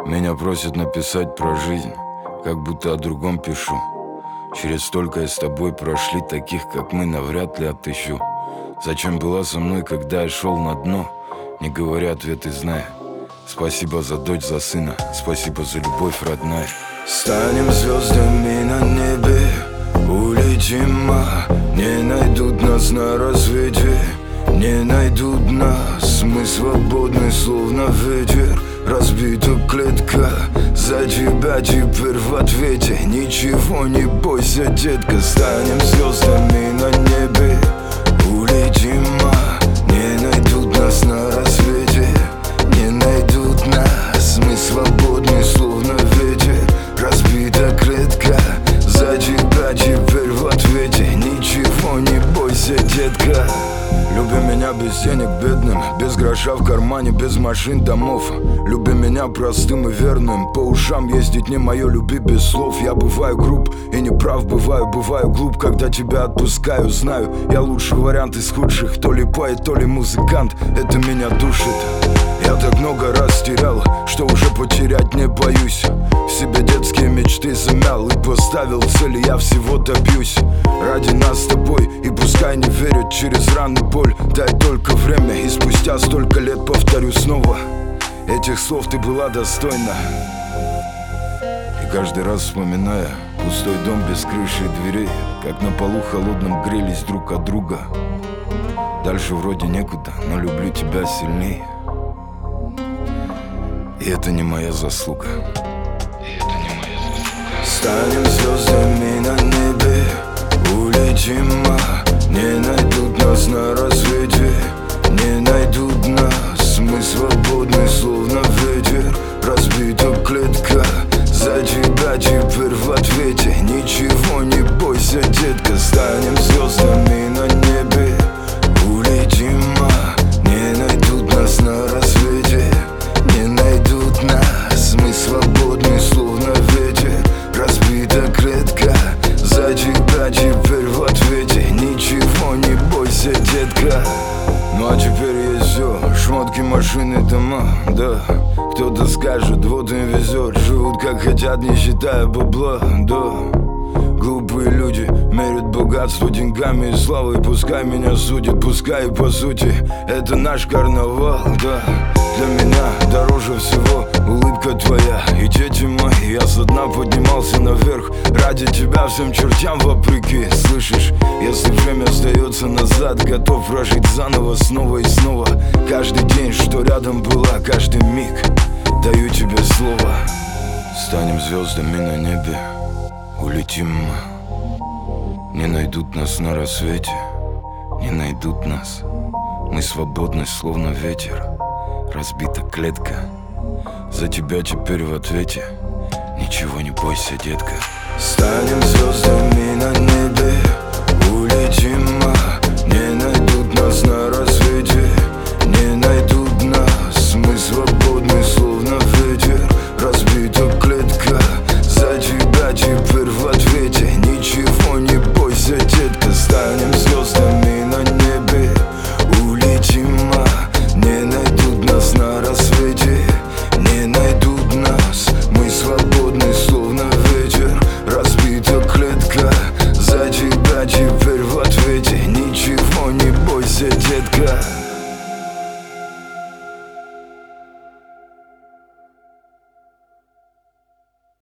Меня просят написать про жизнь, как будто о другом пишу. Через столько с тобой прошли, таких как мы навряд ли отыщу. Зачем была со мной, когда я шел на дно? Не говоря ответы, зная. Спасибо за дочь, за сына, спасибо за любовь, родная. Станем звездами на небе, улетим, не найдут нас на рассвете, не найдут нас. Мы свободны, словно ветер, разбита клетка. За тебя теперь в ответе, ничего не бойся, детка. Станем звездами на небе, улетим, не найдут нас на рассвете, не найдут нас. Мы свободны, словно ветер, разбита клетка. За тебя теперь в ответе, ничего не бойся, детка. Люби меня без денег, бедным, без гроша в кармане, без машин, домов. Люби меня простым и верным, по ушам ездить не мое, люби без слов. Я бываю груб и неправ, бываю глуп, когда тебя отпускаю. Знаю, я лучший вариант из худших, то ли поэт, то ли музыкант. Это меня душит. Я так много раз терял, что уже потерять не боюсь. В себе детские мечты замял и поставил цели, я всего добьюсь. Ради нас с тобой, и пускай не верят через раны боль. Дай только время, и спустя столько лет повторю снова. Этих слов ты была достойна. И каждый раз вспоминая пустой дом без крыши и дверей, как на полу холодном грелись друг от друга. Дальше вроде некуда, но люблю тебя сильнее. И это не моя заслуга. Станем звездами на небе, улетим, не найдут нас на рассвете, не найдут нас. Мы свободны, словно ветер, разбита клетка. За тебя теперь в ответе, ничего не бойся, детка. Станем звездами на небе, улетим, не найдут нас на рассвете, не найдут нас. Мы свободны, словно ветер, разбита клетка. За тебя теперь в ответе, ничего не бойся, детка. Ну а теперь есть все, шмотки, машины, дома, да. Кто-то скажет, вот им везет, живут как хотят, не считая бабла, да. Глупые люди мерят богатство деньгами и славой. Пускай меня судят, пускай и по сути это наш карнавал, да. Для меня дороже всего улыбка твоя и дети мои. Я со дна поднимался наверх ради тебя всем чертям вопреки. Слышишь, если время остается назад, готов прожить заново снова и снова. Каждый день, что рядом была, каждый миг, даю тебе слово. Станем звездами на небе, улетим, не найдут нас на рассвете, не найдут нас. Мы свободны, словно ветер, разбита клетка. За тебя теперь в ответе, ничего не бойся, детка. Станем звездами на небе, улетим, не найдут нас на рассвете,